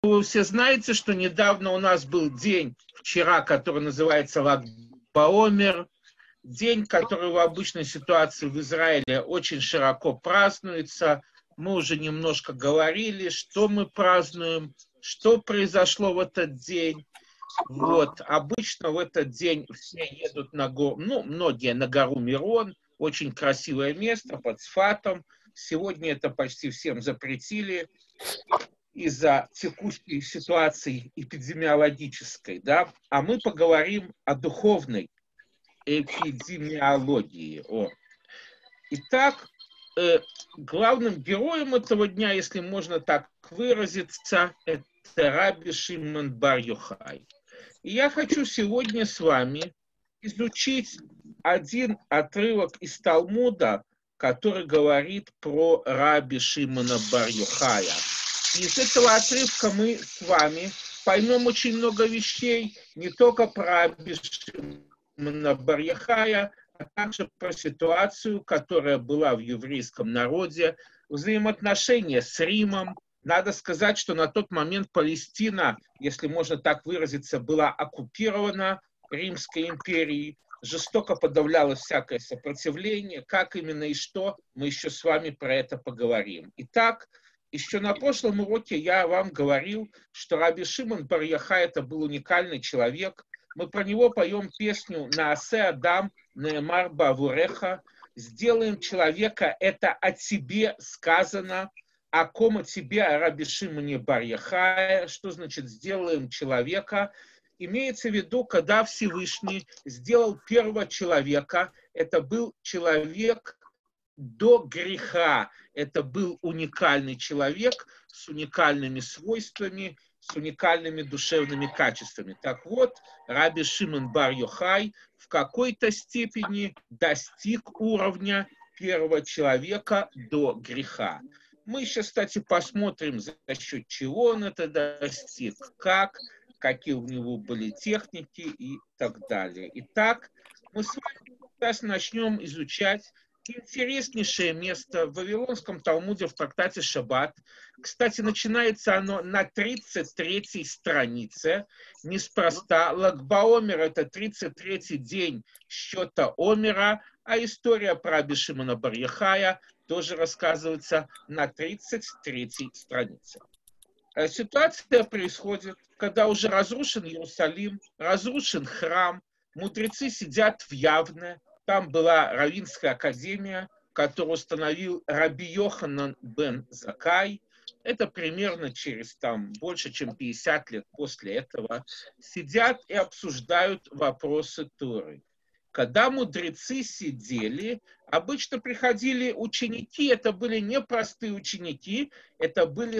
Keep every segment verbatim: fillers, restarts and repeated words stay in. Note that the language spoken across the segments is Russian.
Вы все знаете, что недавно у нас был день, вчера, который называется Lag BaOmer, день, который в обычной ситуации в Израиле очень широко празднуется. Мы уже немножко говорили, что мы празднуем, что произошло в этот день. Вот. Обычно в этот день все едут на гору, ну, многие на гору Мирон, очень красивое место под Сфатом. Сегодня это почти всем запретили из-за текущей ситуации эпидемиологической, да, а мы поговорим о духовной эпидемиологии. О. Итак, э, главным героем этого дня, если можно так выразиться, это Раби Шимон бар Йохай. И я хочу сегодня с вами изучить один отрывок из Талмуда, который говорит про Раби Шимона бар Йохая. Из этого отрывка мы с вами поймем очень много вещей, не только про Раби Шимона бар Йохая, а также про ситуацию, которая была в еврейском народе, взаимоотношения с Римом. Надо сказать, что на тот момент Палестина, если можно так выразиться, была оккупирована Римской империей, жестоко подавляло всякое сопротивление. Как именно и что, мы еще с вами про это поговорим. Итак, еще на прошлом уроке я вам говорил, что Раби Шимон бар Йохай это был уникальный человек. Мы про него поем песню «Наасе Адам неэмар бавуреха». «Сделаем человека» — это о тебе сказано. О ком о тебе, о Раби Шимоне бар Йохае. Что значит «сделаем человека»? Имеется в виду, когда Всевышний сделал первого человека, это был человек до греха. Это был уникальный человек с уникальными свойствами, с уникальными душевными качествами. Так вот, Раби Шимон бар Йохай в какой-то степени достиг уровня первого человека до греха. Мы сейчас, кстати, посмотрим, за счет чего он это достиг, как, какие у него были техники и так далее. Итак, мы с вами сейчас начнем изучать интереснейшее место в Вавилонском Талмуде в трактате Шаббат. Кстати, начинается оно на тридцать третьей странице. Неспроста. Lag BaOmer — это тридцать третий день счета Омера, а история про Раби Шимона бар Йохая тоже рассказывается на тридцать третьей странице. Ситуация происходит, когда уже разрушен Иерусалим, разрушен храм, мудрецы сидят в Явне. Там была раввинская академия, которую установил Раби Йоханан бен Заккай. Это примерно через там, больше, чем пятьдесят лет после этого. Сидят и обсуждают вопросы Торы. Когда мудрецы сидели, обычно приходили ученики, это были не простые ученики, это были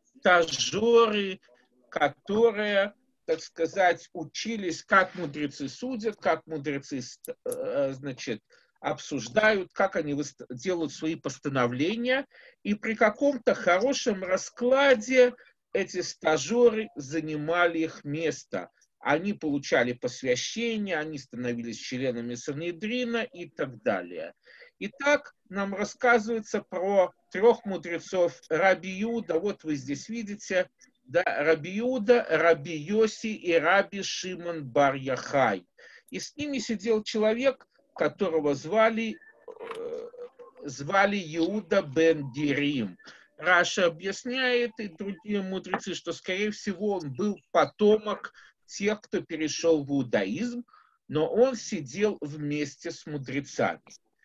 стажеры, которые, так сказать, учились, как мудрецы судят, как мудрецы, значит, обсуждают, как они делают свои постановления. И при каком-то хорошем раскладе эти стажеры занимали их место. Они получали посвящение, они становились членами Санедрина и так далее. Итак, нам рассказывается про трех мудрецов Раби Иуда. Вот вы здесь видите, да, Раби Иуда, Раби Йоси и Раби Шимон бар Йохай. И с ними сидел человек, которого звали, э, звали Иуда бен Герим. Раша объясняет, и другие мудрецы, что, скорее всего, он был потомок тех, кто перешел в иудаизм, но он сидел вместе с мудрецами.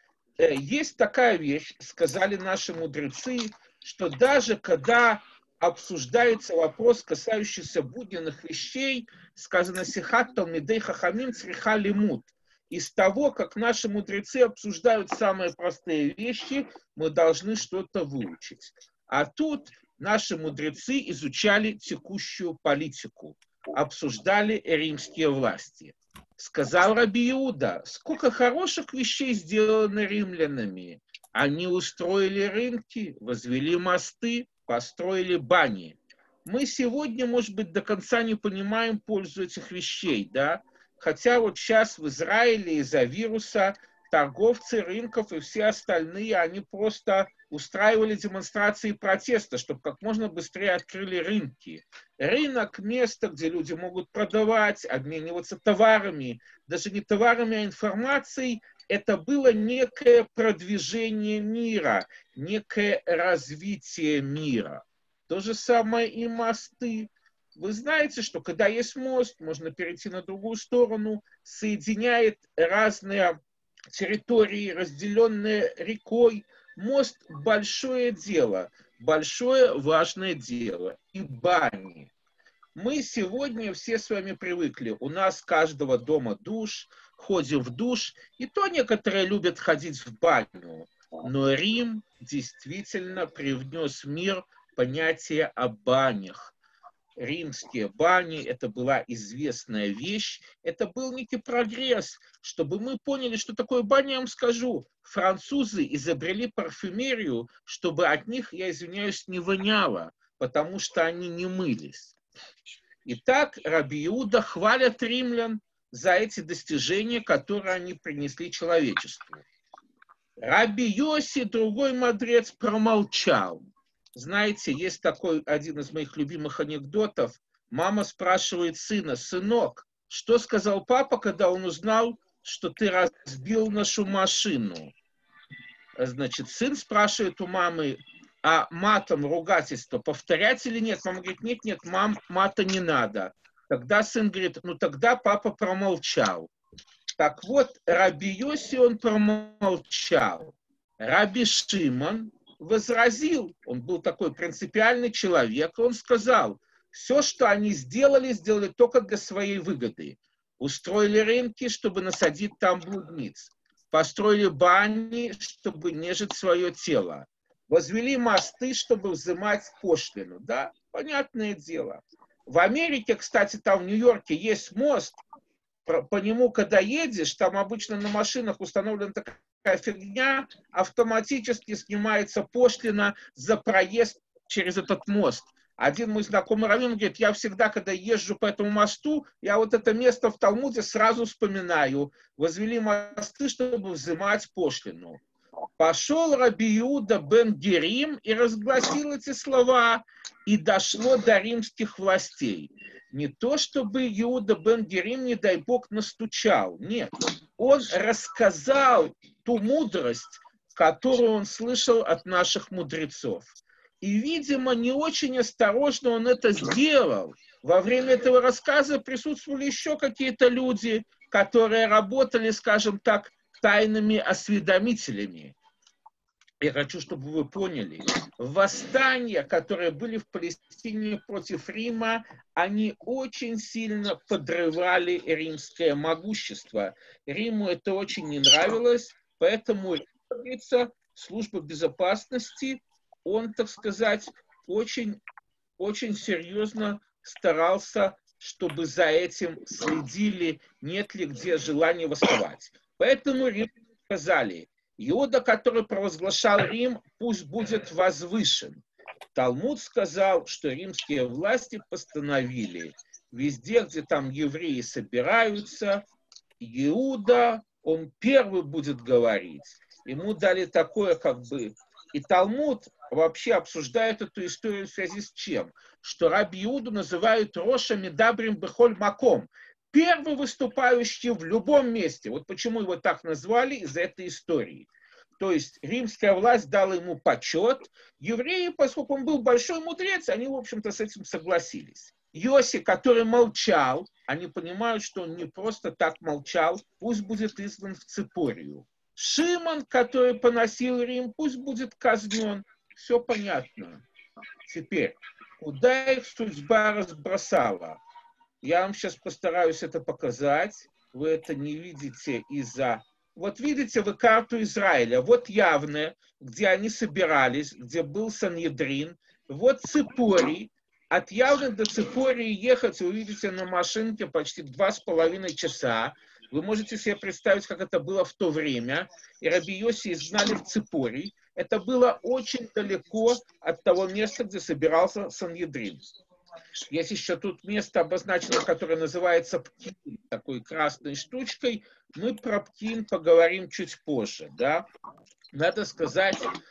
Есть такая вещь, сказали наши мудрецы, что даже когда обсуждается вопрос, касающийся будненных вещей, сказано «Сихат талмидей хахамим цриха лимуд». Из того, как наши мудрецы обсуждают самые простые вещи, мы должны что-то выучить. А тут наши мудрецы изучали текущую политику, обсуждали римские власти. Сказал Раби Иуда, сколько хороших вещей сделано римлянами. Они устроили рынки, возвели мосты, построили бани. Мы сегодня, может быть, до конца не понимаем пользу этих вещей, да? Хотя вот сейчас в Израиле из-за вируса торговцы рынков и все остальные, они просто устраивали демонстрации протеста, чтобы как можно быстрее открыли рынки. Рынок – место, где люди могут продавать, обмениваться товарами, даже не товарами, а информацией. Это было некое продвижение мира, некое развитие мира. То же самое и мосты. Вы знаете, что когда есть мост, можно перейти на другую сторону, соединяет разные территории, разделенные рекой. Мост – большое дело, большое важное дело. И бани. Мы сегодня все с вами привыкли. У нас каждого дома душ, ходим в душ. И то некоторые любят ходить в баню. Но Рим действительно привнес в мир понятие о банях. Римские бани, это была известная вещь, это был некий прогресс. Чтобы мы поняли, что такое баня, я вам скажу. Французы изобрели парфюмерию, чтобы от них, я извиняюсь, не воняло, потому что они не мылись. Итак, Раби Иуда хвалят римлян за эти достижения, которые они принесли человечеству. Раби Йоси, другой мудрец, промолчал. Знаете, есть такой один из моих любимых анекдотов. Мама спрашивает сына: сынок, что сказал папа, когда он узнал, что ты разбил нашу машину? Значит, сын спрашивает у мамы: а матом ругательство повторять или нет? Мама говорит: нет, нет, мам, мата не надо. Тогда сын говорит: ну тогда папа промолчал. Так вот, Раби Йоси, он промолчал. Раби Шимон возразил, он был такой принципиальный человек, он сказал: все, что они сделали, сделали только для своей выгоды. Устроили рынки, чтобы насадить там блудниц. Построили бани, чтобы нежить свое тело. Возвели мосты, чтобы взимать пошлину. Да, понятное дело. В Америке, кстати, там в Нью-Йорке есть мост. По нему, когда едешь, там обычно на машинах установлена такая фигня, автоматически снимается пошлина за проезд через этот мост. Один мой знакомый раввин говорит: я всегда, когда езжу по этому мосту, я вот это место в Талмуде сразу вспоминаю. Возвели мосты, чтобы взимать пошлину. Пошел Раби Иуда бен Герим и разгласил эти слова, и дошло до римских властей. Не то, чтобы Иуда бен Герим, не дай бог, настучал. Нет. Он рассказал ту мудрость, которую он слышал от наших мудрецов. И, видимо, не очень осторожно он это сделал. Во время этого рассказа присутствовали еще какие-то люди, которые работали, скажем так, тайными осведомителями. Я хочу, чтобы вы поняли, восстания, которые были в Палестине против Рима, они очень сильно подрывали римское могущество. Риму это очень не нравилось, поэтому, говорится, служба безопасности, он, так сказать, очень, очень серьезно старался, чтобы за этим следили, нет ли где желания восставать. Поэтому римляне сказали: Иуда, который провозглашал Рим, пусть будет возвышен. Талмуд сказал, что римские власти постановили: везде, где там евреи собираются, Иуда, он первый будет говорить. Ему дали такое, как бы... И Талмуд вообще обсуждает эту историю в связи с чем? Что Раби Иуду называют Роша Медабрим Бехоль Маком. Первый выступающий в любом месте. Вот почему его так назвали из-за этой истории. То есть римская власть дала ему почет. Евреи, поскольку он был большой мудрец, они, в общем-то, с этим согласились. Йоси, который молчал, они понимают, что он не просто так молчал, пусть будет изгнан в Ципорию. Шимон, который поносил Рим, пусть будет казнен. Все понятно. Теперь, куда их судьба разбросала? Я вам сейчас постараюсь это показать. Вы это не видите из-за... Вот видите вы карту Израиля. Вот Явне, где они собирались, где был Саньедрин. Вот Ципорий. От Явны до Ципории ехать, вы видите, на машинке почти два с половиной часа. Вы можете себе представить, как это было в то время. И Раби Йоси изгнали в Ципорий. Это было очень далеко от того места, где собирался Саньедрин. Есть еще тут место обозначено, которое называется Птин, такой красной штучкой. Мы про Птин поговорим чуть позже. Да? Надо сказать,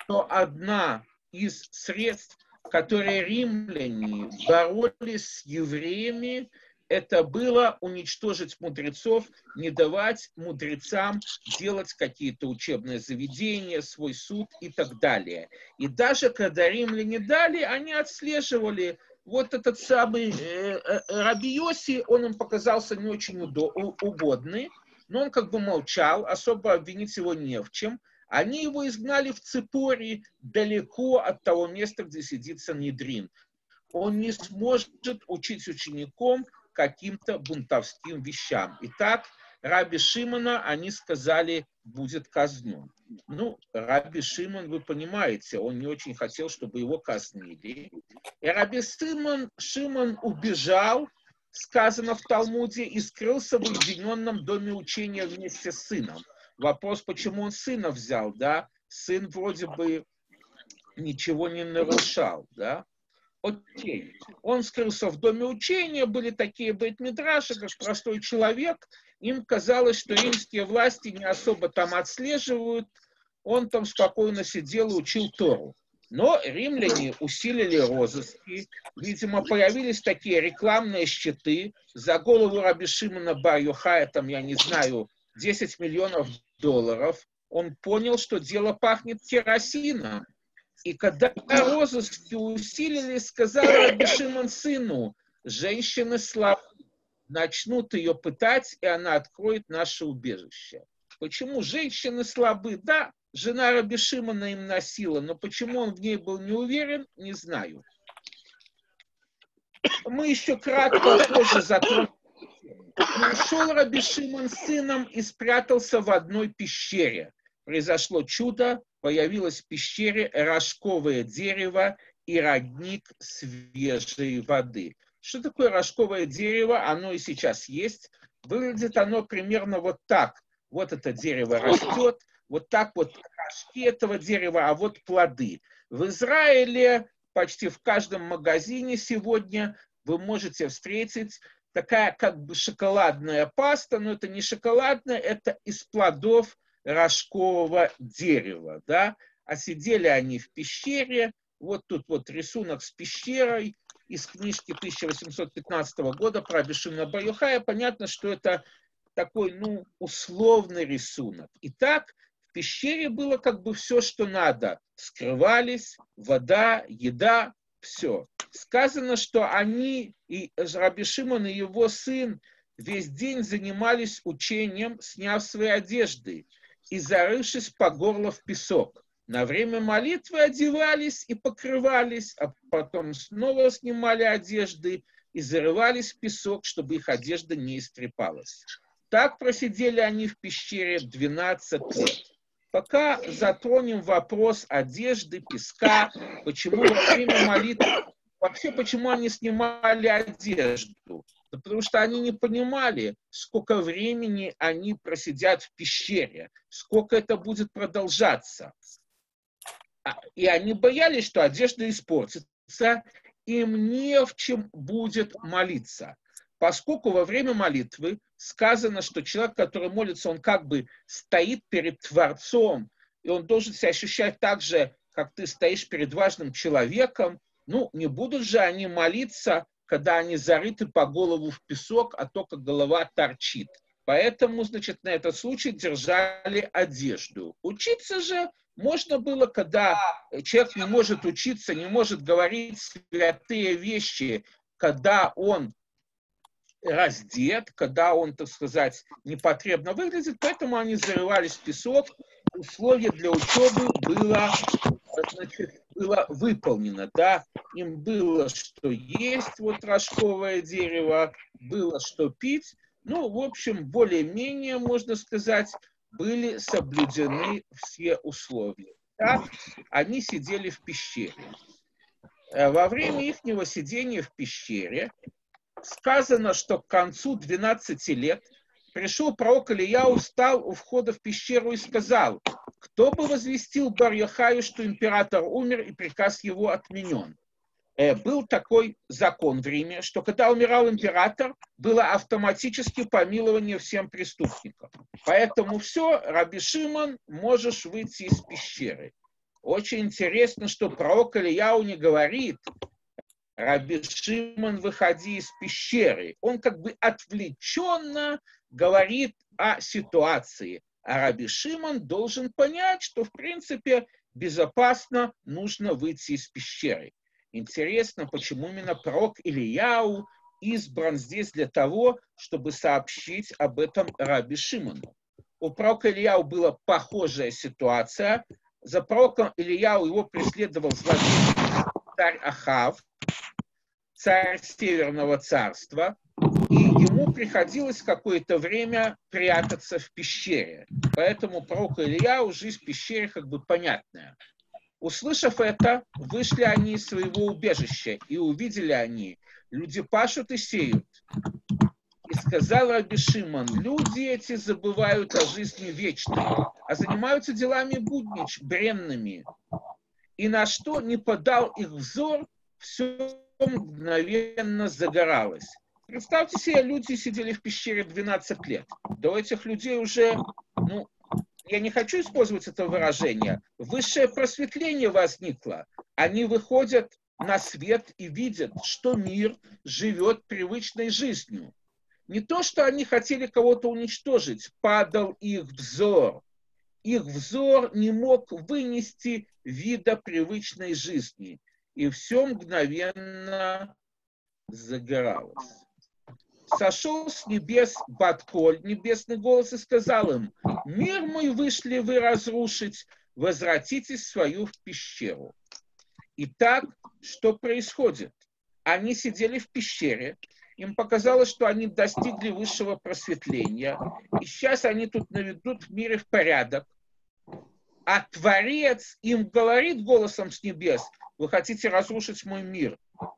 что одна из средств, которые римляне боролись с евреями, это было уничтожить мудрецов, не давать мудрецам делать какие-то учебные заведения, свой суд и так далее. И даже когда римляне дали, они отслеживали вот этот самый э, э, Раби Йоси, он им показался не очень удо- угодный, но он как бы молчал, особо обвинить его не в чем. Они его изгнали в Ципори, далеко от того места, где сидит Санедрин. Он не сможет учить учеником каким-то бунтовским вещам. Итак, Раби Шимона, они сказали, будет казнен. Ну, Раби Шимон, вы понимаете, он не очень хотел, чтобы его казнили. И Раби Шимон, Шимон убежал, сказано в Талмуде, и скрылся в уединенном доме учения вместе с сыном. Вопрос, почему он сына взял, да? Сын вроде бы ничего не нарушал, да? Окей. Он скрылся в доме учения, были такие бейт-мидраши, как простой человек. Им казалось, что римские власти не особо там отслеживают. Он там спокойно сидел и учил Тору. Но римляне усилили розыски. Видимо, появились такие рекламные щиты. За голову Раби Шимона бар Йохая, там, я не знаю, десять миллионов долларов. Он понял, что дело пахнет керосином. И когда розыски усилились, сказал Раби Шимон сыну, женщины слабы, начнут ее пытать, и она откроет наше убежище. Почему женщины слабы? Да, жена Раби Шимона им носила, но почему он в ней был не уверен, не знаю. Мы еще кратко позже затронем. Ушел Раби Шимон с сыном и спрятался в одной пещере. Произошло чудо, появилось в пещере рожковое дерево и родник свежей воды. Что такое рожковое дерево? Оно и сейчас есть. Выглядит оно примерно вот так. Вот это дерево растет, вот так вот рожки этого дерева, а вот плоды. В Израиле почти в каждом магазине сегодня вы можете встретить такая как бы шоколадная паста, но это не шоколадная, это из плодов рожкового дерева, да, а сидели они в пещере, вот тут вот рисунок с пещерой из книжки тысяча восемьсот пятнадцатого года про Раби Шимона бар Йохая, понятно, что это такой, ну, условный рисунок. Итак, в пещере было как бы все, что надо, скрывались, вода, еда, все. Сказано, что они, и Раби Шимон и его сын, весь день занимались учением, сняв свои одежды и зарывшись по горло в песок. На время молитвы одевались и покрывались, а потом снова снимали одежды и зарывались в песок, чтобы их одежда не истрепалась. Так просидели они в пещере двенадцать лет. Пока затронем вопрос одежды, песка, почему во время молитвы, вообще почему они снимали одежду? Да потому что они не понимали, сколько времени они просидят в пещере, сколько это будет продолжаться. И они боялись, что одежда испортится, им не в чем будет молиться. Поскольку во время молитвы сказано, что человек, который молится, он как бы стоит перед Творцом, и он должен себя ощущать так же, как ты стоишь перед важным человеком. Ну, не будут же они молиться, когда они зарыты по голову в песок, а только голова торчит. Поэтому, значит, на этот случай держали одежду. Учиться же можно было, когда человек не может учиться, не может говорить святые вещи, когда он раздет, когда он, так сказать, непотребно выглядит, поэтому они зарывались в песок. Условие для учебы было, значит, было выполнено, да, им было что есть, вот рожковое дерево, было что пить, ну, в общем, более-менее, можно сказать, были соблюдены все условия. Так, они сидели в пещере. Во время их сидения в пещере сказано, что к концу двенадцати лет пришел пророк Илияу, встал у входа в пещеру и сказал: кто бы возвестил бар Йохаю, что император умер и приказ его отменен. Э, был такой закон в Риме, что когда умирал император, было автоматически помилование всем преступникам. Поэтому все, Раби Шимон, можешь выйти из пещеры. Очень интересно, что пророк Ильяу не говорит: Раби Шимон, выходи из пещеры. Он как бы отвлеченно говорит о ситуации. А Раби Шимон должен понять, что в принципе безопасно, нужно выйти из пещеры. Интересно, почему именно пророк Ильяу избран здесь для того, чтобы сообщить об этом Раби Шимону. У пророка Ильяу была похожая ситуация. За пророком Ильяу его преследовал злодей царь Ахав, царь Северного царства, и ему приходилось какое-то время прятаться в пещере. Поэтому пророку Ильяу жизнь в пещере как бы понятная. Услышав это, вышли они из своего убежища, и увидели они: люди пашут и сеют. И сказал Раби Шимон: люди эти забывают о жизни вечной, а занимаются делами буднич, бренными. И на что не подал их взор, все мгновенно загоралось. Представьте себе, люди сидели в пещере двенадцать лет. До этих людей уже, ну, я не хочу использовать это выражение, высшее просветление возникло. Они выходят на свет и видят, что мир живет привычной жизнью. Не то, что они хотели кого-то уничтожить, падал их взор. Их взор не мог вынести вида привычной жизни. И все мгновенно загоралось. Сошел с небес Бат-Коль, небесный голос, и сказал им: мир мой вышли вы разрушить, возвратитесь в свою в пещеру. Итак, что происходит? Они сидели в пещере, им показалось, что они достигли высшего просветления, и сейчас они тут наведут в мире в порядок. А Творец им говорит голосом с небес: вы хотите разрушить мой мир?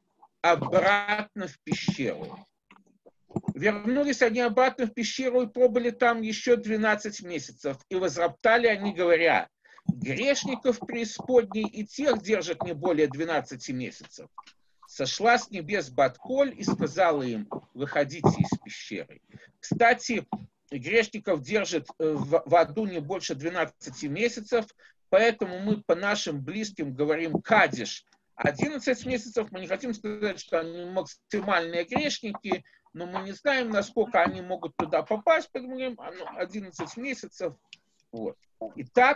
Обратно в пещеру. Вернулись они обратно в пещеру и пробыли там еще двенадцать месяцев. И возроптали они, говоря: грешников преисподней и тех держат не более двенадцати месяцев. Сошла с небес Бат-Коль и сказала им: выходите из пещеры. Кстати, грешников держат в, в аду не больше двенадцати месяцев, поэтому мы по нашим близким говорим кадиш. одиннадцать месяцев, мы не хотим сказать, что они максимальные грешники, но мы не знаем, насколько они могут туда попасть, поэтому говорим, ну, одиннадцать месяцев. Вот. Итак,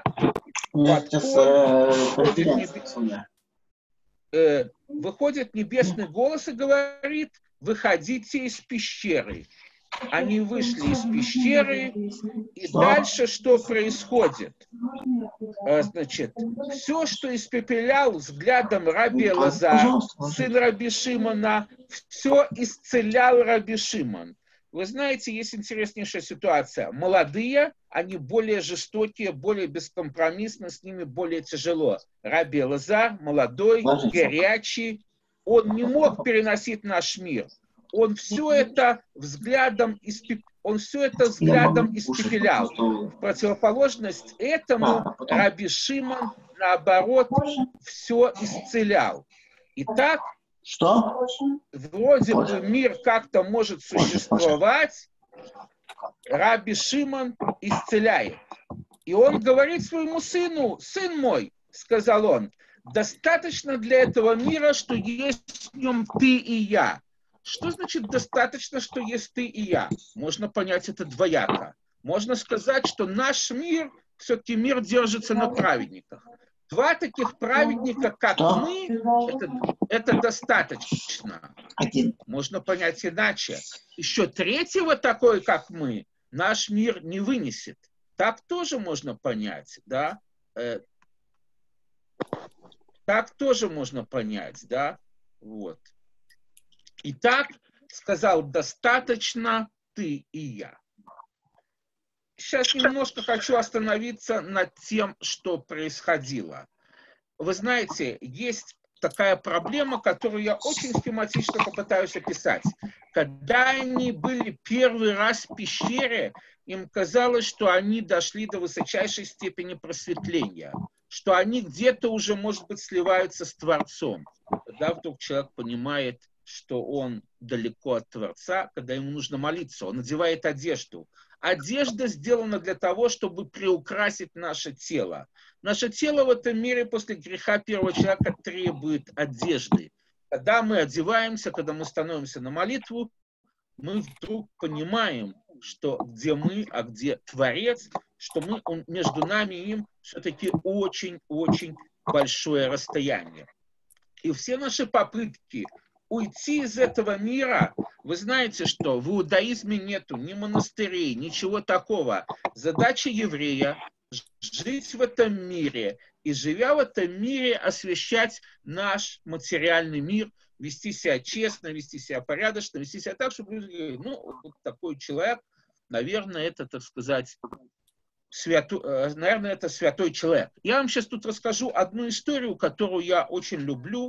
выходит, небес... э, выходит небесный голос и говорит: выходите из пещеры. Они вышли из пещеры, и дальше что происходит? Значит, все, что испепелял взглядом Раби Элазар, сын Раби Шимона, все исцелял Раби Шимон. Вы знаете, есть интереснейшая ситуация. Молодые, они более жестокие, более бескомпромиссны, с ними более тяжело. Раби Элазар, молодой, горячий, он не мог переносить наш мир. Он все это взглядом испепелял. Он все это взглядом испепелял. В противоположность этому Раби Шимон, наоборот, все исцелял. Итак, что? Вроде бы мир как-то может существовать, Раби Шимон исцеляет. И он говорит своему сыну: сын мой, сказал он, достаточно для этого мира, что есть в нем ты и я. Что значит достаточно, что есть ты и я? Можно понять это двояко. Можно сказать, что наш мир, все-таки мир держится на праведниках. Два таких праведника, как что? мы, это, это достаточно. Один. Можно понять иначе. Еще третьего такой, как мы, наш мир не вынесет. Так тоже можно понять, да? Э, так тоже можно понять, да? Вот. Итак, сказал, достаточно ты и я. Сейчас немножко хочу остановиться над тем, что происходило. Вы знаете, есть такая проблема, которую я очень схематично попытаюсь описать. Когда они были первый раз в пещере, им казалось, что они дошли до высочайшей степени просветления, что они где-то уже, может быть, сливаются с Творцом. Тогда вдруг человек понимает, что он далеко от Творца, когда ему нужно молиться. Он надевает одежду. Одежда сделана для того, чтобы приукрасить наше тело. Наше тело в этом мире после греха первого человека требует одежды. Когда мы одеваемся, когда мы становимся на молитву, мы вдруг понимаем, что где мы, а где Творец, что мы, он, между нами и им все-таки очень-очень большое расстояние. И все наши попытки уйти из этого мира, вы знаете, что в иудаизме нету ни монастырей, ничего такого. Задача еврея – жить в этом мире и, живя в этом мире, освещать наш материальный мир, вести себя честно, вести себя порядочно, вести себя так, чтобы люди говорили, ну, вот такой человек, наверное, это, так сказать, свято... наверное, это святой человек. Я вам сейчас тут расскажу одну историю, которую я очень люблю.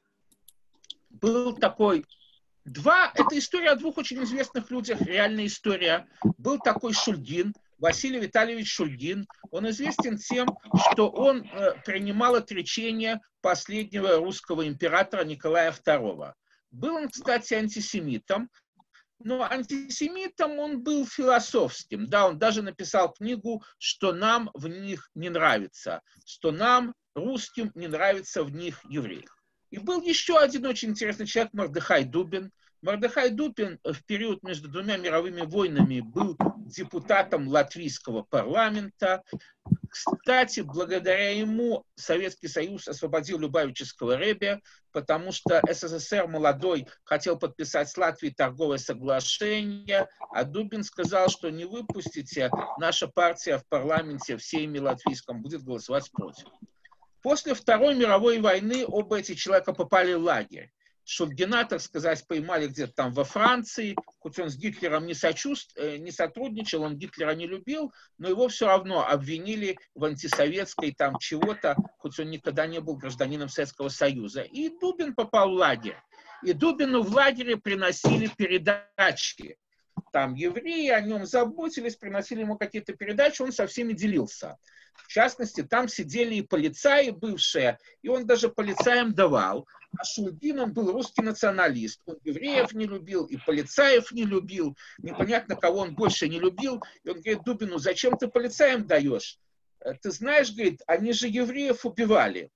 Был такой... Два... Это история о двух очень известных людях, реальная история. Был такой Шульгин, Василий Витальевич Шульгин. Он известен тем, что он э, принимал отречение последнего русского императора Николая второго. Был он, кстати, антисемитом, но антисемитом он был философским. Да, он даже написал книгу, что нам в них не нравится, что нам, русским, не нравится в них евреев. И был еще один очень интересный человек, Мордехай Дубин. Мордехай Дубин в период между двумя мировыми войнами был депутатом латвийского парламента. Кстати, благодаря ему Советский Союз освободил Любавического Ребе, потому что СССР молодой хотел подписать с Латвией торговое соглашение, а Дубин сказал, что не выпустите, наша партия в парламенте в Сейме латвийском будет голосовать против. После Второй мировой войны оба эти человека попали в лагерь. Шульгина, так сказать, поймали где-то там во Франции, хоть он с Гитлером не, сочувств... не сотрудничал, он Гитлера не любил, но его все равно обвинили в антисоветской там чего-то, хоть он никогда не был гражданином Советского Союза. И Дубин попал в лагерь. И Дубину в лагере приносили передачи. Там евреи о нем заботились, приносили ему какие-то передачи, он со всеми делился. В частности, там сидели и полицаи бывшие, и он даже полицаям давал. А Шульгин, он был русский националист. Он евреев не любил, и полицаев не любил. Непонятно, кого он больше не любил. И он говорит Дубину, зачем ты полицаям даешь? Ты знаешь, говорит, они же евреев убивали.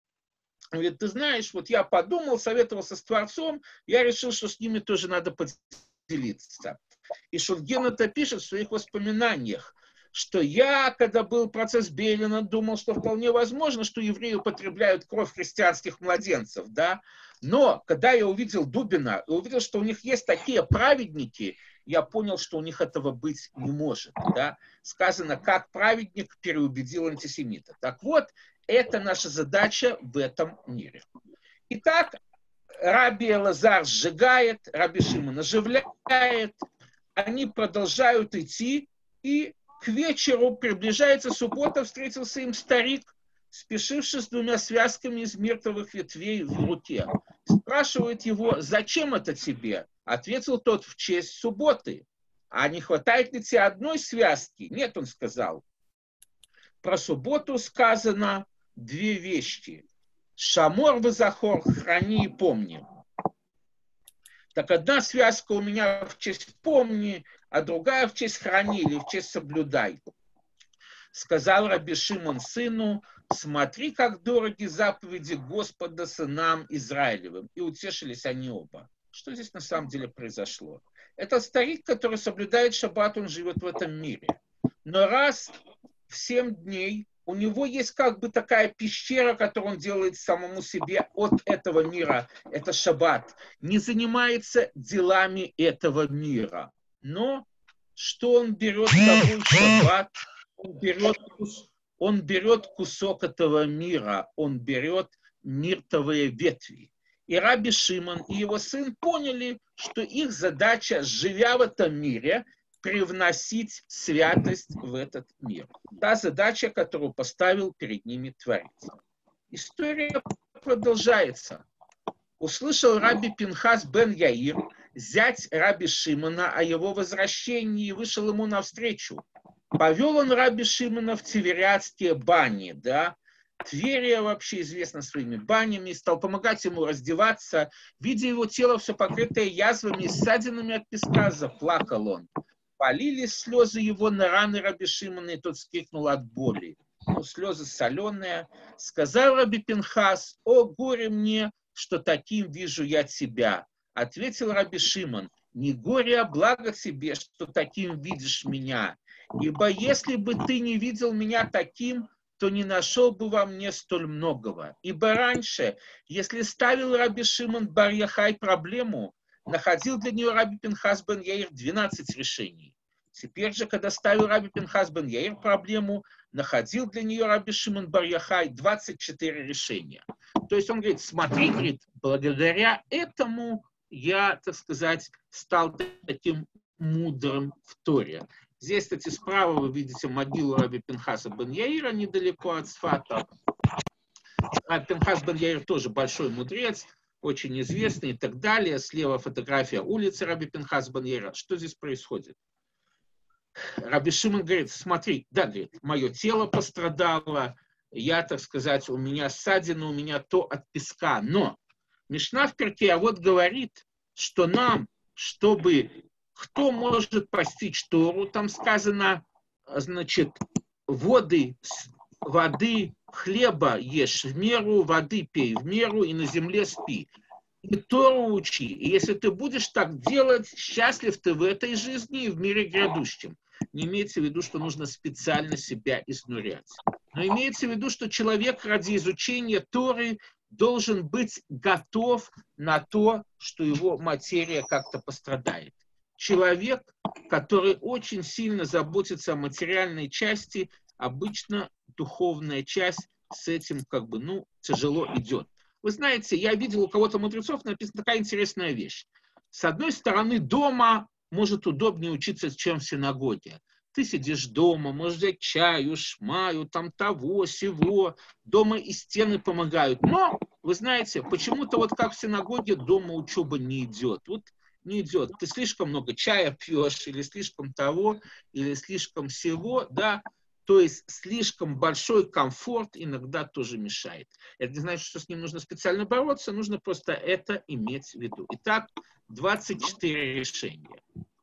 Он говорит, ты знаешь, вот я подумал, советовался с Творцом, я решил, что с ними тоже надо поделиться. И Шульгин это пишет в своих воспоминаниях, что я, когда был процесс Бейлина, думал, что вполне возможно, что евреи употребляют кровь христианских младенцев, да, но когда я увидел Дубина и увидел, что у них есть такие праведники, я понял, что у них этого быть не может, да. Сказано, как праведник переубедил антисемита. Так вот, это наша задача в этом мире. Итак, Раби Элазар сжигает, Раби Шимон оживляет, они продолжают идти, и к вечеру приближается суббота, встретился им старик, спешивший с двумя связками из миртовых ветвей в руке. Спрашивает его, зачем это тебе? Ответил тот, в честь субботы. А не хватает ли тебе одной связки? Нет, он сказал. Про субботу сказано две вещи. Шамор везахор, храни и помни. Так одна связка у меня в честь помни, а другая в честь храни или в честь соблюдай. Сказал Раби Шимон сыну, смотри, как дороги заповеди Господа сынам Израилевым. И утешились они оба. Что здесь на самом деле произошло? Это старик, который соблюдает шаббат, он живет в этом мире. Но раз в семь дней у него есть как бы такая пещера, которую он делает самому себе от этого мира, это шаббат, не занимается делами этого мира. Но что он берет с собой в шаббат? Он берет, он берет кусок этого мира, он берет миртовые ветви. И Раби Шимон и его сын поняли, что их задача, живя в этом мире, привносить святость в этот мир. Та задача, которую поставил перед ними Творец. История продолжается. Услышал Раби Пинхас бен Яир, зять Раби Шимона, о его возвращении и вышел ему навстречу. Повел он Раби Шимона в Тивериадские бани, да, Тверия вообще известна своими банями, стал помогать ему раздеваться. Видя его тело все покрытое язвами и ссадинами от песка, заплакал он. Полились слезы его на раны раби Шимона, и тот вскрикнул от боли. Ну, слезы соленые. Сказал раби Пинхас: «О, горе мне, что таким вижу я тебя». Ответил раби Шимон: «Не горе, а благо тебе, что таким видишь меня. Ибо если бы ты не видел меня таким, то не нашел бы во мне столь многого. Ибо раньше, если ставил раби Шимон бар Яхай проблему, находил для нее раби Пинхас бен Яир двенадцать решений. Теперь же, когда ставил раби Пинхас бен Яир проблему, находил для нее раби Шимон бар Яхай двадцать четыре решения». То есть он говорит: смотри, говорит, благодаря этому я, так сказать, стал таким мудрым в Торе. Здесь, кстати, справа вы видите могилу раби Пинхаса бен Яира, недалеко от Сфата. Раби Пинхас бен Яир тоже большой мудрец, очень известный и так далее. Слева фотография улицы раби Пинхас бен Яира. Что здесь происходит? Раби Шимон говорит: смотри, да, говорит, мое тело пострадало, я, так сказать, у меня ссадина, у меня то от песка. Но Мишна в Перкей Авот говорит, что нам, чтобы... Кто может постичь Тору? Там сказано, значит, воды, воды, хлеба ешь в меру, воды пей в меру и на земле спи. И Тору учи. И если ты будешь так делать, счастлив ты в этой жизни и в мире грядущем. Не имеется в виду, что нужно специально себя изнурять. Но имеется в виду, что человек ради изучения Торы должен быть готов на то, что его материя как-то пострадает. Человек, который очень сильно заботится о материальной части, обычно духовная часть с этим как бы, ну, тяжело идет. Вы знаете, я видел у кого-то мудрецов написана такая интересная вещь. С одной стороны, дома может удобнее учиться, чем в синагоге. Ты сидишь дома, можешь взять чаю, шмаю, там того, сего. Дома и стены помогают. Но, вы знаете, почему-то вот как в синагоге дома учеба не идет. Вот не идет. Ты слишком много чая пьешь, или слишком того, или слишком всего, да. То есть слишком большой комфорт иногда тоже мешает. Это не значит, что с ним нужно специально бороться, нужно просто это иметь в виду. Итак, двадцать четыре решения.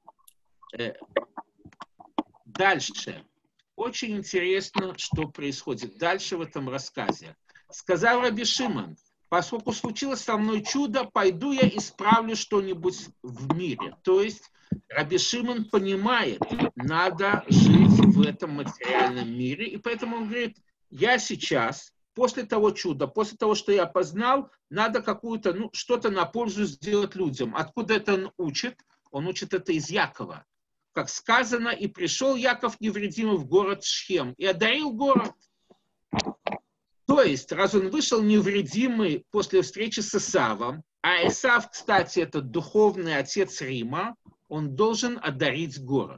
Дальше. Очень интересно, что происходит дальше в этом рассказе. Сказал раби Шимон: поскольку случилось со мной чудо, пойду я исправлю что-нибудь в мире. То есть раби Шимон понимает, надо жить в этом материальном мире, и поэтому он говорит: я сейчас, после того чуда, после того, что я познал, надо какую-то, ну, что-то на пользу сделать людям. Откуда это он учит? Он учит это из Якова. Как сказано: и пришел Яков невредимый в город Шхем, и одарил город. То есть, раз он вышел невредимый после встречи с Исавом, а Исав, кстати, это духовный отец Рима, он должен одарить город.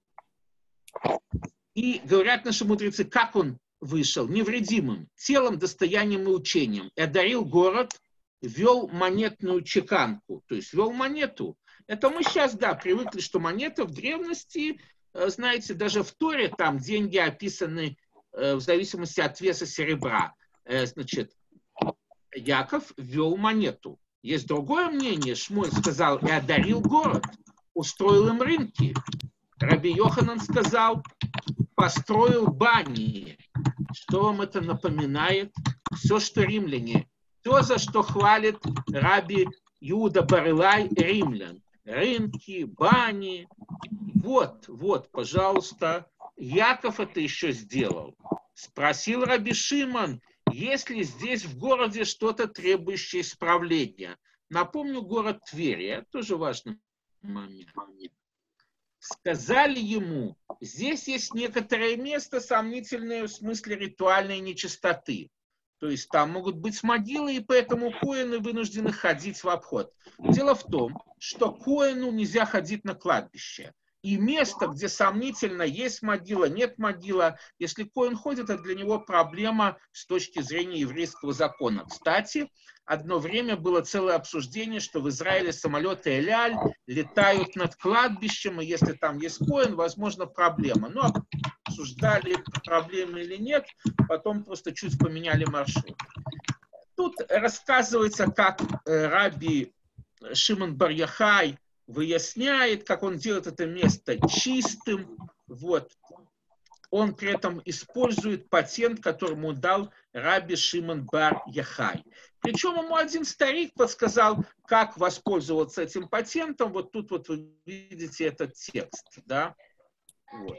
И говорят наши мудрецы, как он вышел? Невредимым, телом, достоянием и учением. И одарил город, вел монетную чеканку, то есть вел монету. Это мы сейчас, да, привыкли, что монета в древности, знаете, даже в Торе там деньги описаны в зависимости от веса серебра. Значит, Яков вел монету. Есть другое мнение. Шмуль сказал: и одарил город, устроил им рынки. Раби Йоханан сказал: построил бани. Что вам это напоминает? Все, что римляне. То, за что хвалит раби Иуда бар Илай римлян. Рынки, бани. Вот, вот, пожалуйста, Яков это еще сделал. Спросил раби Шимон: есть ли здесь в городе что-то, требующее исправления? Напомню, город Тверия, тоже важный момент. Сказали ему: здесь есть некоторое место, сомнительное в смысле ритуальной нечистоты. То есть там могут быть могилы, и поэтому коэны вынуждены ходить в обход. Дело в том, что коэну нельзя ходить на кладбище. И место, где сомнительно, есть могила, нет могила, если коэн ходит, это для него проблема с точки зрения еврейского закона. Кстати, одно время было целое обсуждение, что в Израиле самолеты Эль-Аль летают над кладбищем, и если там есть коэн, возможно, проблема. Но обсуждали проблемы или нет, потом просто чуть поменяли маршрут. Тут рассказывается, как раби Шимон бар Йохай выясняет, как он делает это место чистым. Вот. Он при этом использует патент, который ему дал раби Шимон бар Йохай. Причем ему один старик подсказал, как воспользоваться этим патентом. Вот тут вот вы видите этот текст. Да? Вот.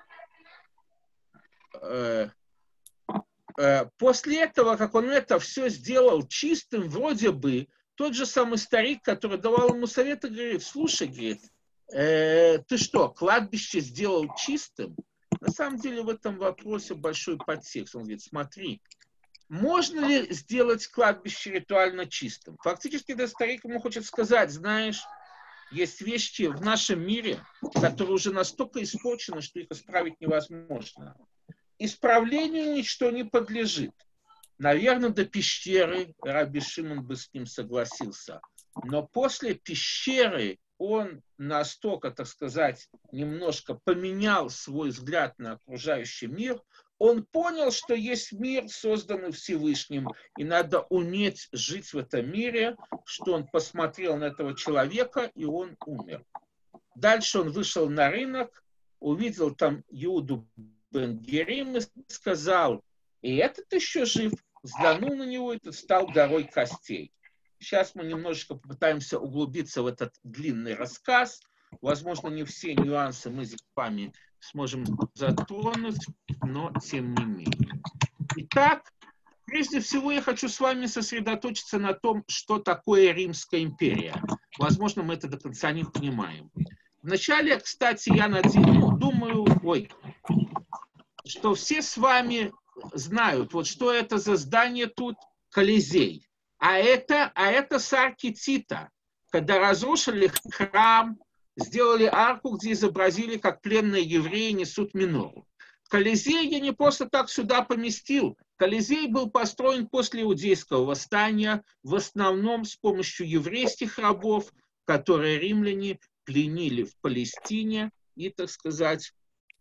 После этого, как он это все сделал чистым, вроде бы, тот же самый старик, который давал ему советы, говорит: слушай, говорит, э, ты что, кладбище сделал чистым? На самом деле в этом вопросе большой подтекст. Он говорит: смотри, можно ли сделать кладбище ритуально чистым? Фактически этот старик ему хочет сказать: знаешь, есть вещи в нашем мире, которые уже настолько испорчены, что их исправить невозможно. Исправлению ничто не подлежит. Наверное, до пещеры раби Шимон бы с ним согласился. Но после пещеры он настолько, так сказать, немножко поменял свой взгляд на окружающий мир. Он понял, что есть мир, созданный Всевышним, и надо уметь жить в этом мире, что он посмотрел на этого человека, и он умер. Дальше он вышел на рынок, увидел там Иуду бен Герим и сказал: и этот еще жив. Взглянул на него, и этот стал горой костей. Сейчас мы немножечко попытаемся углубиться в этот длинный рассказ. Возможно, не все нюансы мы с вами сможем затронуть, но тем не менее. Итак, прежде всего я хочу с вами сосредоточиться на том, что такое Римская империя. Возможно, мы это до конца не понимаем. Вначале, кстати, я надеюсь, думаю, ой, что все с вами знают, вот что это за здание тут, Колизей. А это, а это Сарки Тита, когда разрушили храм, сделали арку, где изобразили, как пленные евреи несут минору. Колизей я не просто так сюда поместил. Колизей был построен после иудейского восстания, в основном с помощью еврейских рабов, которые римляне пленили в Палестине и, так сказать,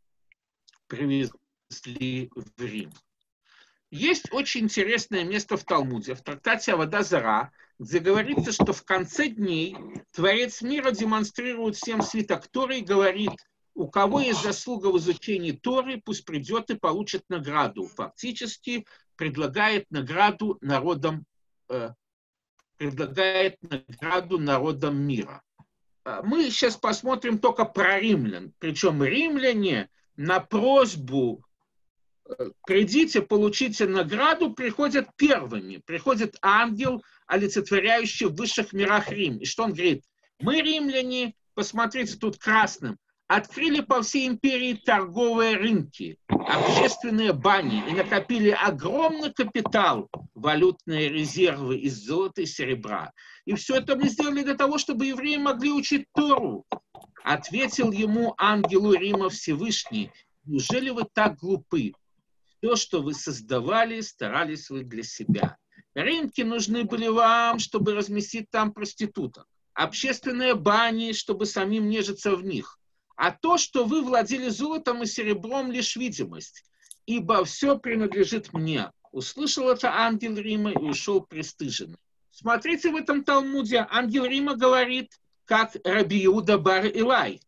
привезли в Рим. Есть очень интересное место в Талмуде, в трактате Авода Зара, где говорится, что в конце дней Творец мира демонстрирует всем свиток Торы и говорит: у кого есть заслуга в изучении Торы, пусть придет и получит награду. Фактически предлагает награду народам, э, предлагает награду народам мира. Мы сейчас посмотрим только про римлян. Причем римляне на просьбу «придите, получите награду» приходят первыми. Приходит ангел, олицетворяющий в высших мирах Рим. И что он говорит? Мы, римляне, посмотрите, тут красным, открыли по всей империи торговые рынки, общественные бани и накопили огромный капитал, валютные резервы из золота и серебра. И все это мы сделали для того, чтобы евреи могли учить Тору. Ответил ему ангелу Рима Всевышний: неужели вы так глупы? Все, что вы создавали, старались вы для себя. Рынки нужны были вам, чтобы разместить там проституток. Общественные бани, чтобы самим нежиться в них. А то, что вы владели золотом и серебром, лишь видимость. Ибо все принадлежит мне. Услышал это ангел Рима и ушел пристыженный. Смотрите в этом Талмуде. Ангел Рима говорит, как раби Иуда бар Илай.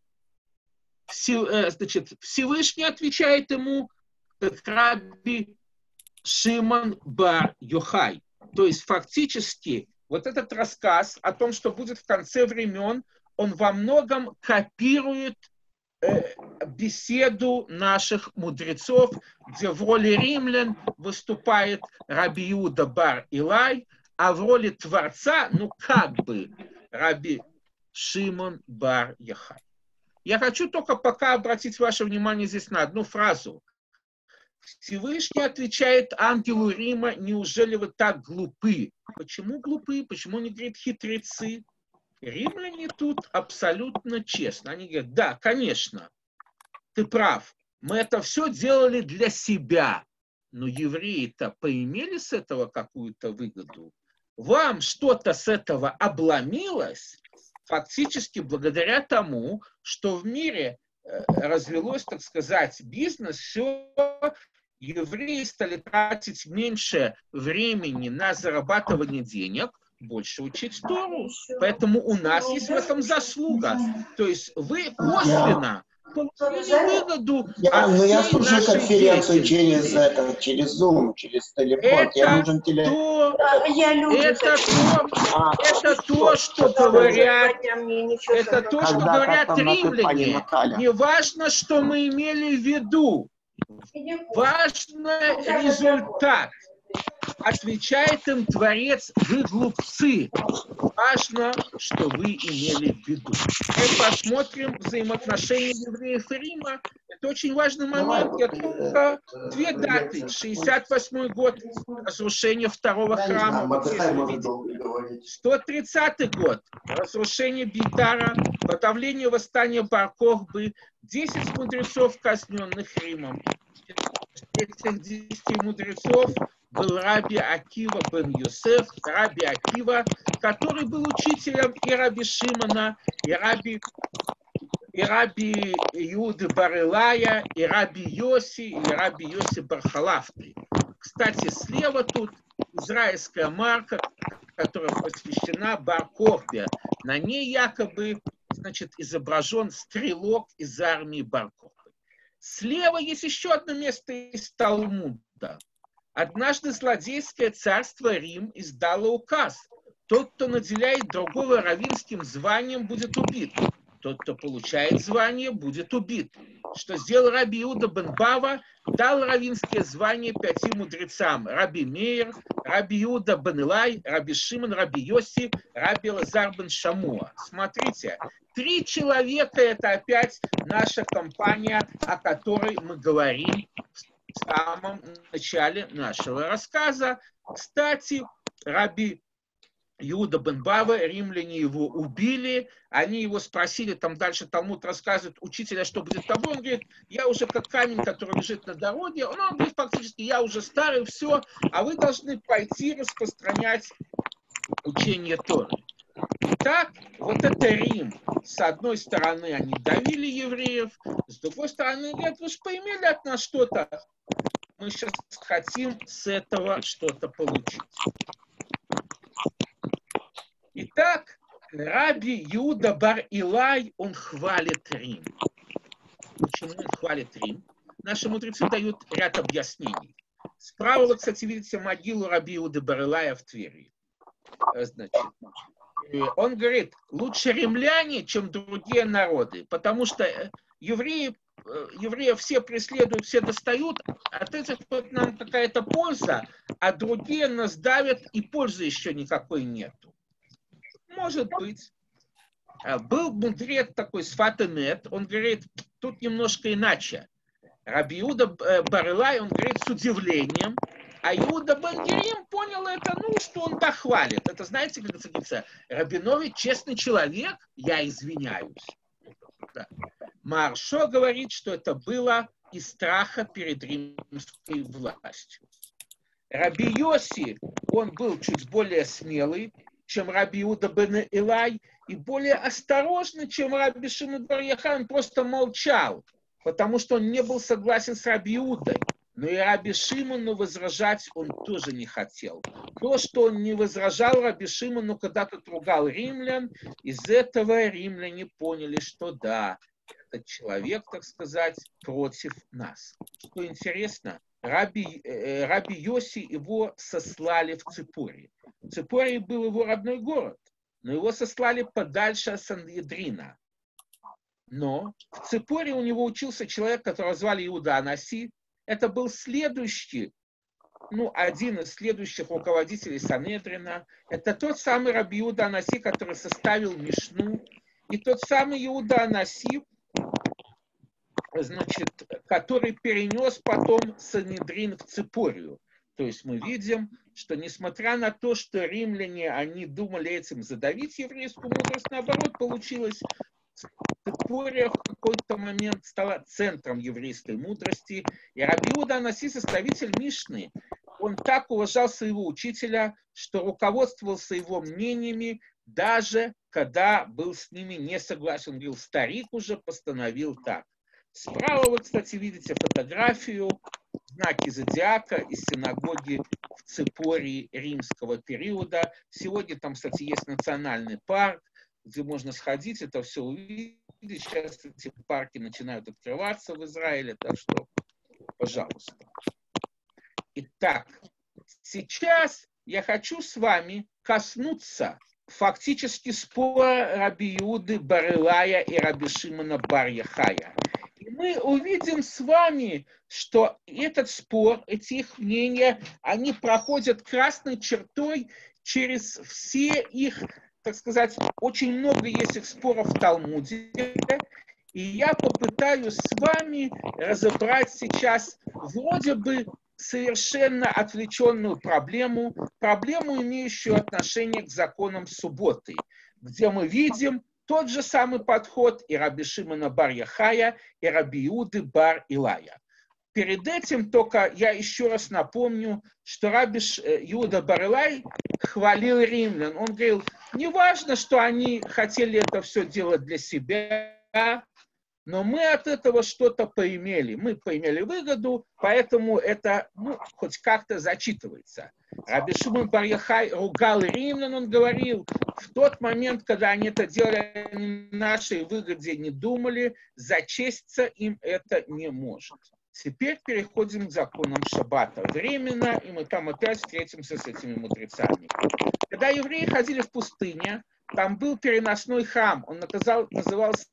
Значит, Всевышний отвечает ему, как раби Шимон бар Йохай. То есть фактически вот этот рассказ о том, что будет в конце времен, он во многом копирует э, беседу наших мудрецов, где в роли римлян выступает раби Иуда бар Илай, а в роли Творца, ну как бы, раби Шимон бар Йохай. Я хочу только пока обратить ваше внимание здесь на одну фразу. Всевышний отвечает ангелу Рима: неужели вы так глупы? Почему глупы? Почему не говорит хитрецы? Римляне тут абсолютно честно. Они говорят: да, конечно, ты прав. Мы это все делали для себя. Но евреи-то поимели с этого какую-то выгоду. Вам что-то с этого обломилось, фактически благодаря тому, что в мире развелось, так сказать, бизнес, все, евреи стали тратить меньше времени на зарабатывание денег, больше учить Тору. Поэтому у нас есть в этом заслуга. То есть вы косвенно получили выгоду я, от ну, всей я слушаю нашей конференцию деятельности. через, это, через Zoom, через телефон. Это Тебе нужен теле... то, Я люблю это то, А, это то, что говорят, это то, что когда говорят как там наша пани римляне. Наталья? Не важно, что мы имели в виду, важно результат. Отвечает им Творец: вы глупцы. Важно, что вы имели в виду. Мы посмотрим взаимоотношения евреев и Рима. Это очень важный момент. Я только две даты. шестьдесят восьмой год, разрушение второго храма. Вот здесь вы видите. сто тридцатый год, разрушение Бейтара, подавление восстания Бар-Кохбы, десять мудрецов, казненных Римом. Этих десяти мудрецов был Раби Акива бен Йосеф, Раби Акива, который был учителем и Раби Шимона, и Раби, и Раби Иуды бар Илая, и Раби Йоси, и Раби Йоси бар Халафты. Кстати, слева тут израильская марка, которая посвящена Бар-Кохбе. На ней якобы, значит, изображен стрелок из армии Бар-Кохбы. Слева есть еще одно место из Талмуда. Однажды злодейское царство Рим издало указ: тот, кто наделяет другого раввинским званием, будет убит. Тот, кто получает звание, будет убит. Что сделал Раби Иуда бен Бава? Дал раввинское звание пяти мудрецам: Раби Меир, Раби Иуда бен Илай, Раби Шимон, Раби Йоси, Раби Элазар бен Шамуа. Смотрите, три человека — это опять наша компания, о которой мы говорим в самом начале нашего рассказа. Кстати, Раби Иуда бен Бава, римляне его убили, они его спросили, там дальше Талмуд рассказывает: учителя, что будет с тобой? Он говорит: я уже как камень, который лежит на дороге. Он, он говорит, фактически, я уже старый, все, а вы должны пойти распространять учение Торы. Итак, вот это Рим. С одной стороны, они давили евреев, с другой стороны, говорят: вы же поимели от нас что-то. Мы сейчас хотим с этого что-то получить. Итак, Раби Иуда бар Илай, он хвалит Рим. Почему он хвалит Рим? Наши мудрецы дают ряд объяснений. Справа вы, кстати, видите могилу Раби Иуды бар Илая в Твери. Значит, он говорит: лучше римляне, чем другие народы, потому что евреи, евреев все преследуют, все достают, от этих вот нам какая-то польза, а другие нас давят, и пользы еще никакой нету. Может быть. Был мудрец такой Сфат эмет, он говорит, тут немножко иначе. Раби Иуда бар Илай, он говорит с удивлением, а Иуда бен Герим понял это, ну, что он дохвалит. Это, знаете, как говорится, Рабинович честный человек, я извиняюсь. Да. Маршо говорит, что это было из страха перед римской властью. Раби Йоси, он был чуть более смелый, чем Раби Иуда бен Илай, и более осторожный, чем Раби Шимон бар Йохай. Он просто молчал, потому что он не был согласен с Раби Иудой. Но и Раби Шимону возражать он тоже не хотел. То, что он не возражал Раби Шимону, когда тот ругал римлян, из этого римляне поняли, что да, этот человек, так сказать, против нас. Что интересно, Раби, э, Раби Йоси его сослали в Ципори. Ципори был его родной город, но его сослали подальше от Сангедрина. Но в Ципори у него учился человек, которого звали Иуда Анаси. Это был следующий, ну, один из следующих руководителей Санедрина. Это тот самый Раби Иуда Анаси, который составил Мишну, и тот самый Иуда Анаси, значит, который перенес потом Санедрин в Ципорию. То есть мы видим, что несмотря на то, что римляне, они думали этим задавить еврейскую мудрость, наоборот, получилось. Ципория в какой-то момент стала центром еврейской мудрости. И Раби Иуда Анаси, составитель Мишны, он так уважал своего учителя, что руководствовался его мнениями, даже когда был с ними не согласен. Он говорил, старик уже постановил так. Справа вы, кстати, видите фотографию, знаки зодиака из синагоги в Ципории римского периода. Сегодня там, кстати, есть национальный парк, где можно сходить, это все увидеть. Сейчас эти парки начинают открываться в Израиле, так что, пожалуйста. Итак, сейчас я хочу с вами коснуться фактически спора Раби Иуды бар Илая и Раби Шимона бар Яхая. И мы увидим с вами, что этот спор, эти их мнения, они проходят красной чертой через все их, так сказать, очень много есть их споров в Талмуде. И я попытаюсь с вами разобрать сейчас вроде бы совершенно отвлеченную проблему, проблему, имеющую отношение к законам субботы, где мы видим тот же самый подход и Раби Шимона бар Яхая, и Раби Иуды бар Илая. Перед этим только я еще раз напомню, что Раби Иуда бар Илай хвалил римлян. Он говорил, не важно, что они хотели это все делать для себя, но мы от этого что-то поимели. Мы поимели выгоду, поэтому это ну, хоть как-то зачитывается. Раби Шимон бар Яхай ругал римлян, он говорил, в тот момент, когда они это делали, они нашей выгоде не думали, зачеститься им это не может. Теперь переходим к законам шаббата. Временно, и мы там опять встретимся с этими мудрецами. Когда евреи ходили в пустыне, там был переносной храм, он наказал, назывался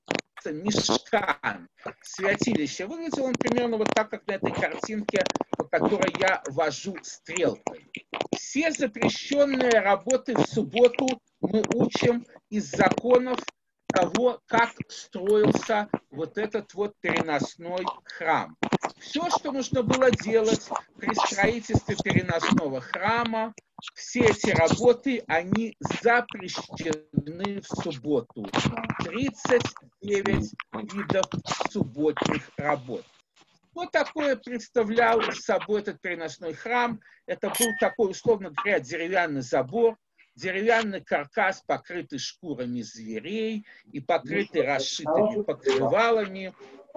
Мишкан, святилище. Выглядел он примерно вот так, как на этой картинке, по которой я вожу стрелкой. Все запрещенные работы в субботу мы учим из законов того, как строился вот этот вот переносной храм. Все, что нужно было делать при строительстве переносного храма, все эти работы, они запрещены в субботу. тридцать девять видов субботних работ. Что такое представлял собой этот переносной храм? Это был такой, условно говоря, деревянный забор, деревянный каркас, покрытый шкурами зверей и покрытый расшитыми покрывалами.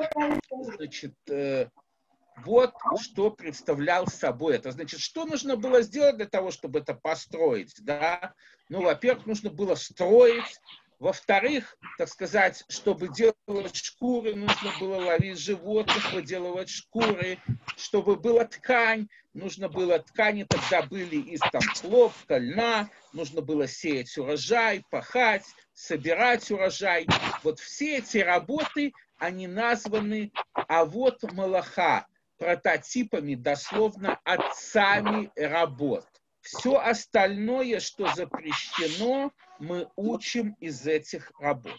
Значит, э, вот что представлял собой это. Значит, что нужно было сделать для того, чтобы это построить? Да? Ну, во-первых, нужно было строить. Во-вторых, так сказать, чтобы делать шкуры, нужно было ловить животных, выделывать шкуры. Чтобы была ткань, нужно было ткани, тогда были из там хлопка, льна, нужно было сеять урожай, пахать, собирать урожай. Вот все эти работы, они названы авот малаха, прототипами, дословно, отцами работ. Все остальное, что запрещено, мы учим из этих работ.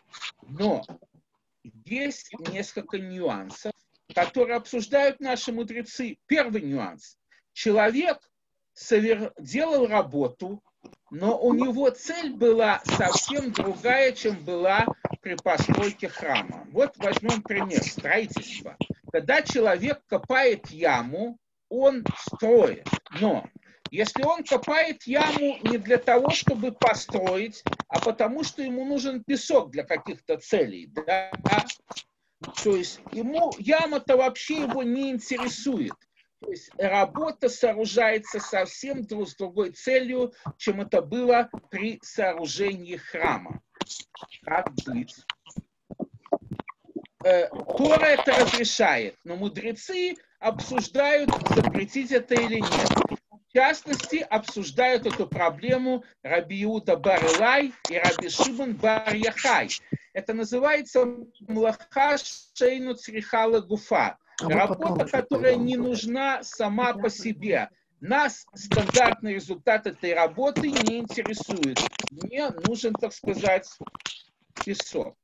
Но есть несколько нюансов, которые обсуждают наши мудрецы. Первый нюанс. Человек совер... делал работу, но у него цель была совсем другая, чем была при постройке храма. Вот возьмем пример строительства. Когда человек копает яму, он строит. Но если он копает яму не для того, чтобы построить, а потому что ему нужен песок для каких-то целей, да? То есть ему яма-то вообще его не интересует. То есть работа сооружается совсем с другой целью, чем это было при сооружении храма. Как быть? Тора это разрешает, но мудрецы обсуждают, запретить это или нет. В частности, обсуждают эту проблему Раби Иуда бар Илай и Раби Шимон бар Яхай. Это называется млаха шейну црихала гуфа. Работа, которая не нужна сама по себе. Нас стандартный результат этой работы не интересует. Мне нужен, так сказать, песок.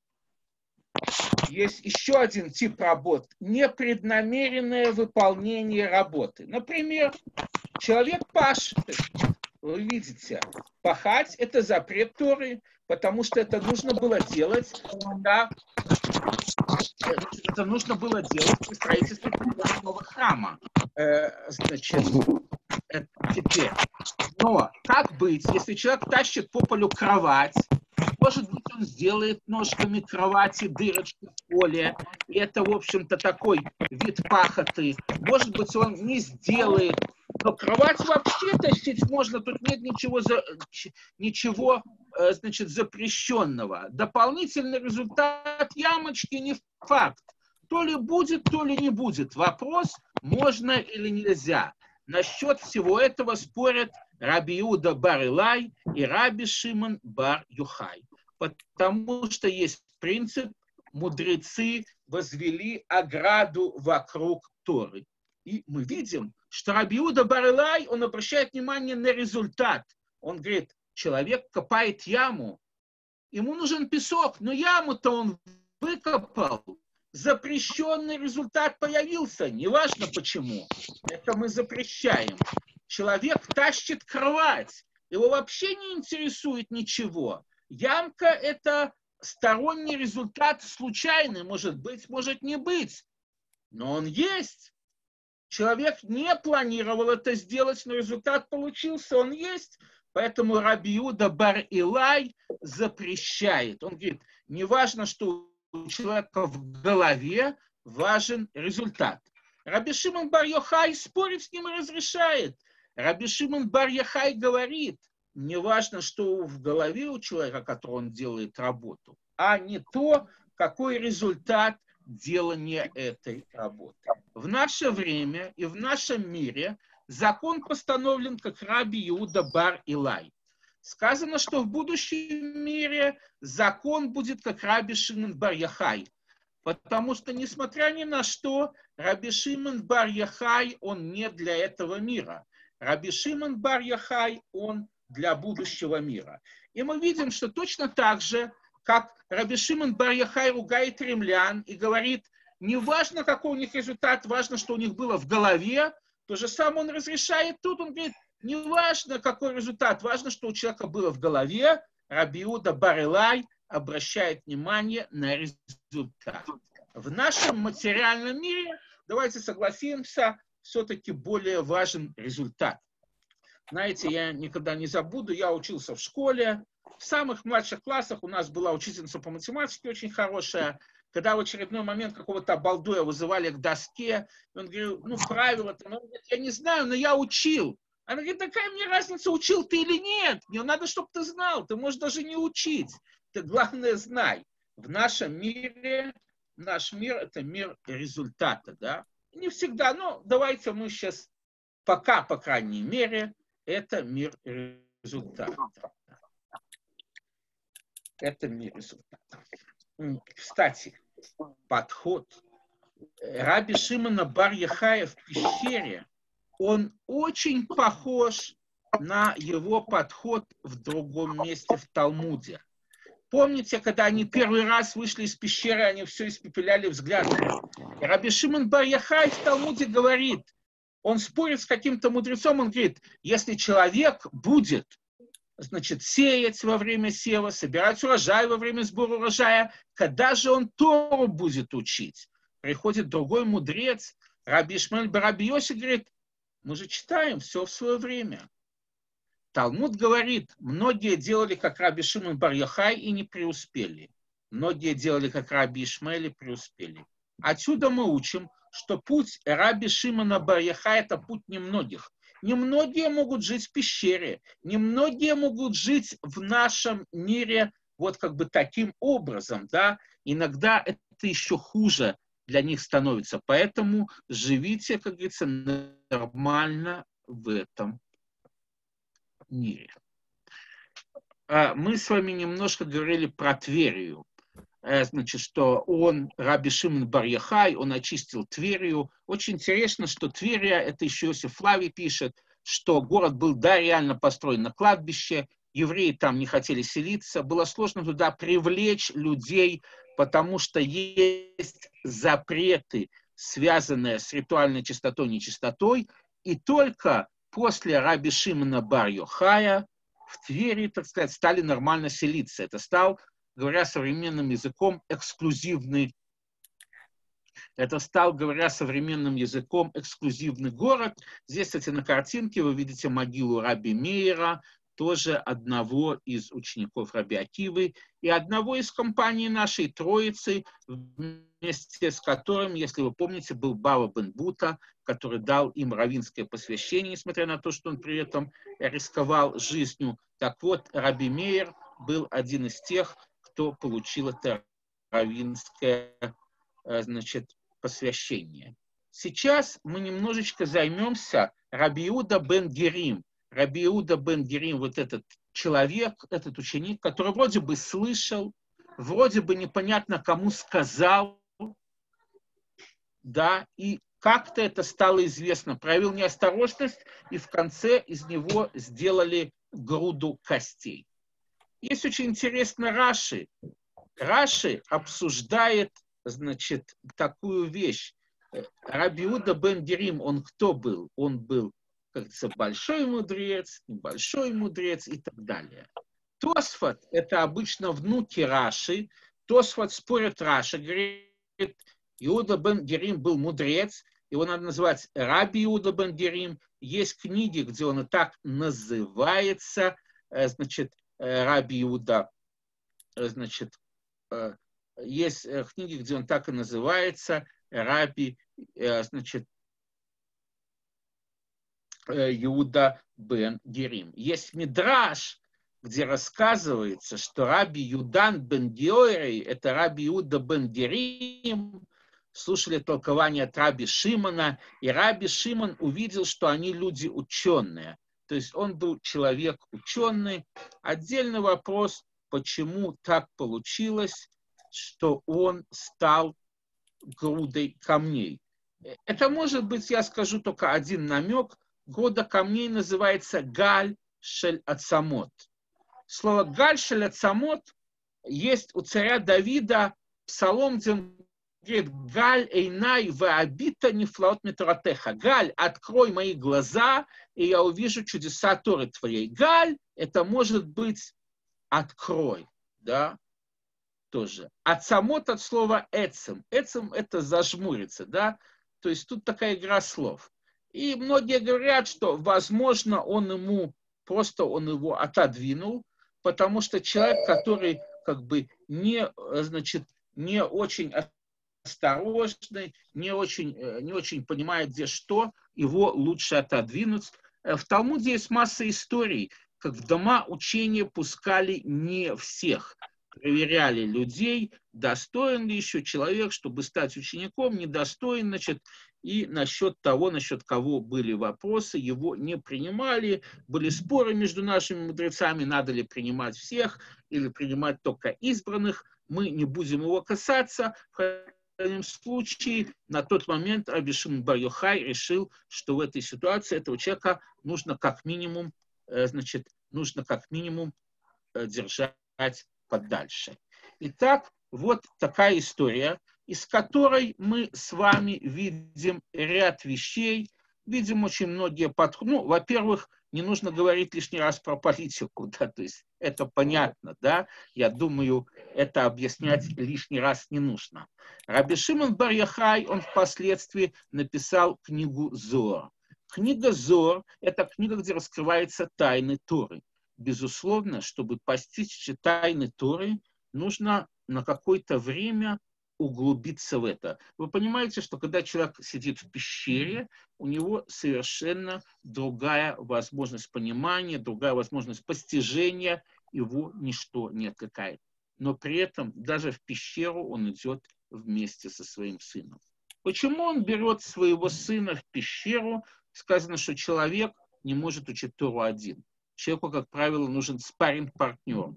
Есть еще один тип работ. Непреднамеренное выполнение работы. Например, человек пашет. Вы видите, пахать – это запрет Торы, потому что это нужно было делать, когда это нужно было делать при строительстве нового храма. Э, значит, это теперь. Но как быть, если человек тащит по полю кровать, может быть, он он сделает ножками кровати дырочку в поле. И это, в общем-то, такой вид пахоты. Может быть, он не сделает. Но кровать вообще тащить можно, тут нет ничего, за, ничего значит, запрещенного. Дополнительный результат ямочки не факт. То ли будет, то ли не будет. Вопрос, можно или нельзя. Насчет всего этого спорят Раби Иуда бар Илай и Раби Шимон бар Юхай. Потому что есть принцип, мудрецы возвели ограду вокруг Торы. И мы видим, что Раби Иуда бар Илай, он обращает внимание на результат. Он говорит, человек копает яму, ему нужен песок, но яму-то он выкопал. Запрещенный результат появился, неважно почему. Это мы запрещаем. Человек тащит кровать, его вообще не интересует ничего. Ямка – это сторонний результат, случайный, может быть, может не быть. Но он есть. Человек не планировал это сделать, но результат получился, он есть. Поэтому Раби Иуда бар Илай запрещает. Он говорит, неважно, что у человека в голове, важен результат. Раби Шимон бар Йохай спорит с ним и разрешает. Раби Шимон бар Йохай говорит, не важно, что в голове у человека, который он делает работу, а не то, какой результат делания этой работы. В наше время и в нашем мире закон постановлен как Раби Иуда бар Илай. Сказано, что в будущем мире закон будет как Раби Шимон бар Йохай. Потому что, несмотря ни на что, Раби Шимон бар Йохай, он не для этого мира. Раби Шимон бар Йохай, он для будущего мира. И мы видим, что точно так же, как Раби Шимон бар Йохай ругает римлян и говорит, не важно, какой у них результат, важно, что у них было в голове, то же самое он разрешает тут, он говорит, не важно, какой результат, важно, что у человека было в голове. Раби Иуда бар Илай обращает внимание на результат. В нашем материальном мире, давайте согласимся, все-таки более важен результат. Знаете, я никогда не забуду, я учился в школе, в самых младших классах у нас была учительница по математике очень хорошая. Когда в очередной момент какого-то обалдуя вызывали к доске, он говорил, ну, правила-то, ну, я не знаю, но я учил. Она говорит, какая мне разница, учил ты или нет? Мне надо, чтобы ты знал, ты можешь даже не учить. Ты, главное, знай. В нашем мире, наш мир – это мир результата, да? Не всегда, но давайте мы сейчас, пока, по крайней мере, это мир результата. Это мир результата. Кстати, подход Раби Шимона бар Йохая в пещере, он очень похож на его подход в другом месте в Талмуде. Помните, когда они первый раз вышли из пещеры, они все испепеляли взглядом. И Раби Шимон бар Йохай в Талмуде говорит, он спорит с каким-то мудрецом, он говорит, если человек будет, значит, сеять во время сева, собирать урожай во время сбора урожая, когда же он Тору будет учить? Приходит другой мудрец, Раби Ишмаэль бар Раби Йоси, говорит, мы же читаем все в свое время. Талмуд говорит, многие делали как Раби Шимон бар Йохай и не преуспели. Многие делали как Раби Ишмаэль и преуспели. Отсюда мы учим, что путь Раби Шимона бар Йохай – это путь немногих. Немногие могут жить в пещере, немногие могут жить в нашем мире вот как бы таким образом, да. Иногда это еще хуже для них становится. Поэтому живите, как говорится, нормально в этом мире. Мы с вами немножко говорили про Тверию. Значит, что он, Раби Шимон бар Йохай, он очистил Тверию. Очень интересно, что Тверия, это еще Иосиф Флавий пишет, что город был, да, реально построен на кладбище, евреи там не хотели селиться, было сложно туда привлечь людей, потому что есть запреты, связанные с ритуальной чистотой и нечистотой, и только после Раби Шимона бар Йохая в Твери, так сказать, стали нормально селиться. Это стал, говоря современным языком, эксклюзивный. Это стал, говоря современным языком, эксклюзивный город. Здесь, кстати, на картинке вы видите могилу Раби Меира. тоже одного из учеников Раби Акивы и одного из компаний нашей Троицы, вместе с которым, если вы помните, был Бава бен Бута, который дал им раввинское посвящение, несмотря на то, что он при этом рисковал жизнью. Так вот, Раби Меир был один из тех, кто получил это раввинское, значит, посвящение. Сейчас мы немножечко займемся Раби Иуда бен Герим. Раби Иуда бен Герим, вот этот человек, этот ученик, который вроде бы слышал, вроде бы непонятно кому сказал, да, и как-то это стало известно, проявил неосторожность, и в конце из него сделали груду костей. Есть очень интересно Раши. Раши обсуждает, значит, такую вещь. Раби Иуда бен Герим, он кто был? Он был, как говорится, большой мудрец, небольшой мудрец и так далее. Тосфот – это обычно внуки Раши. Тосфот спорит Раши, говорит, Иуда бен Герим был мудрец, его надо называть Раби Иуда бен Герим. Есть книги, где он и так называется, значит, Раби Иуда, значит, есть книги, где он так и называется, Раби, значит, Иуда бен Герим. Есть Мидраш, где рассказывается, что Раби Юдан бен Георей, это Раби Иуда бен Герим, слушали толкование от Раби Шимона, и Раби Шимон увидел, что они люди ученые. То есть он был человек ученый. Отдельный вопрос, почему так получилось, что он стал грудой камней. Это может быть, я скажу только один намек. Груда камней называется Галь шель ацамот. Слово Галь шель ацамот есть у царя Давида псалом, где он говорит: Галь эйнай ваабита нефлаот миторатеха. Галь, открой мои глаза, и я увижу чудеса Торы твоей. Галь, это может быть открой, да, тоже. Ацамот от слова эцем. Эцем это зажмуриться, да. То есть тут такая игра слов. И многие говорят, что, возможно, он ему, просто он его отодвинул, потому что человек, который как бы не, значит, не очень осторожный, не очень, не очень понимает, где что, его лучше отодвинуть. В Талмуде есть масса историй, как в дома учения пускали не всех. Проверяли людей, достоин ли еще человек, чтобы стать учеником, недостоин, значит, и насчет того, насчет кого были вопросы, его не принимали, были споры между нашими мудрецами, надо ли принимать всех или принимать только избранных, мы не будем его касаться. В крайнем случае, на тот момент Раби Шимон бар Йохай решил, что в этой ситуации этого человека нужно как минимум, значит, нужно как минимум держать подальше. Итак, вот такая история, из которой мы с вами видим ряд вещей, видим очень многие подходы. Ну, во-первых, не нужно говорить лишний раз про политику, да, то есть это понятно, да, я думаю, это объяснять лишний раз не нужно. Раби Шимон бар Йохай, он впоследствии написал книгу Зоар. Книга Зоар – это книга, где раскрываются тайны Торы. Безусловно, чтобы постичь тайны Торы, нужно на какое-то время углубиться в это. Вы понимаете, что когда человек сидит в пещере, у него совершенно другая возможность понимания, другая возможность постижения, его ничто не отвлекает. Но при этом даже в пещеру он идет вместе со своим сыном. Почему он берет своего сына в пещеру? Сказано, что человек не может учить Тору один. Человеку, как правило, нужен спарринг-партнер,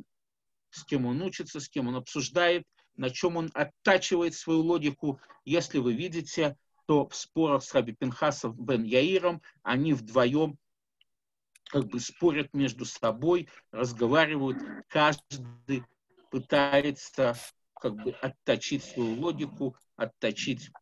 с кем он учится, с кем он обсуждает, на чем он оттачивает свою логику. Если вы видите, то в спорах с Раби Пинхасом бен Яиром они вдвоем как бы спорят между собой, разговаривают, каждый пытается как бы отточить свою логику, отточить,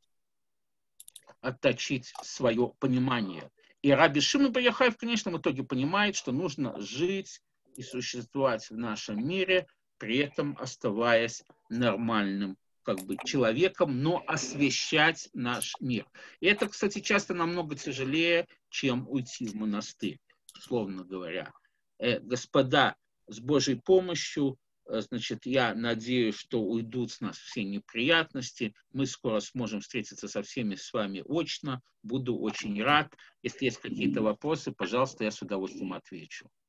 отточить свое понимание. И Раби Шимон бар Йохай в конечном итоге понимает, что нужно жить и существовать в нашем мире, при этом оставаясь нормальным как бы человеком, но освещать наш мир. И это, кстати, часто намного тяжелее, чем уйти в монастырь, условно говоря. Э, господа, с Божьей помощью, э, значит, я надеюсь, что уйдут с нас все неприятности. Мы скоро сможем встретиться со всеми с вами очно. Буду очень рад. Если есть какие-то вопросы, пожалуйста, я с удовольствием отвечу.